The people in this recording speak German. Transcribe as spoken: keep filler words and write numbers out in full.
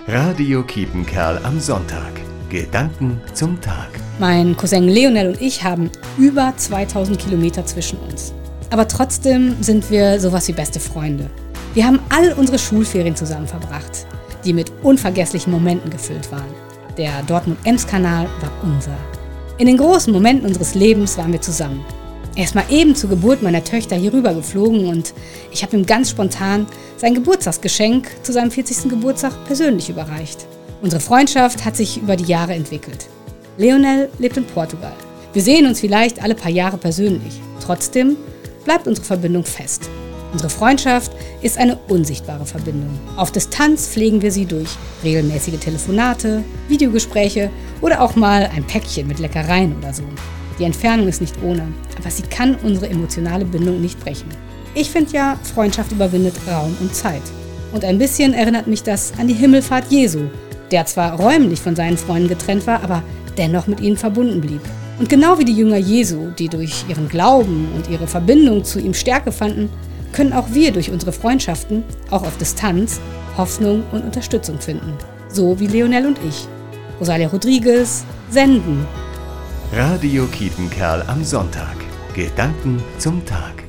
Radio Kiepenkerl am Sonntag. Gedanken zum Tag. Mein Cousin Leonel und ich haben über zweitausend Kilometer zwischen uns. Aber trotzdem sind wir sowas wie beste Freunde. Wir haben all unsere Schulferien zusammen verbracht, die mit unvergesslichen Momenten gefüllt waren. Der Dortmund-Ems-Kanal war unser. In den großen Momenten unseres Lebens waren wir zusammen. Er ist mal eben zur Geburt meiner Töchter hier rüber geflogen und ich habe ihm ganz spontan sein Geburtstagsgeschenk zu seinem vierzigsten Geburtstag persönlich überreicht. Unsere Freundschaft hat sich über die Jahre entwickelt. Leonel lebt in Portugal. Wir sehen uns vielleicht alle paar Jahre persönlich. Trotzdem bleibt unsere Verbindung fest. Unsere Freundschaft ist eine unsichtbare Verbindung. Auf Distanz pflegen wir sie durch regelmäßige Telefonate, Videogespräche oder auch mal ein Päckchen mit Leckereien oder so. Die Entfernung ist nicht ohne, aber sie kann unsere emotionale Bindung nicht brechen. Ich finde ja, Freundschaft überwindet Raum und Zeit. Und ein bisschen erinnert mich das an die Himmelfahrt Jesu, der zwar räumlich von seinen Freunden getrennt war, aber dennoch mit ihnen verbunden blieb. Und genau wie die Jünger Jesu, die durch ihren Glauben und ihre Verbindung zu ihm Stärke fanden, können auch wir durch unsere Freundschaften, auch auf Distanz, Hoffnung und Unterstützung finden. So wie Leonel und ich. Rosalia Rodriguez, Senden. Radio Kiepenkerl am Sonntag. Gedanken zum Tag.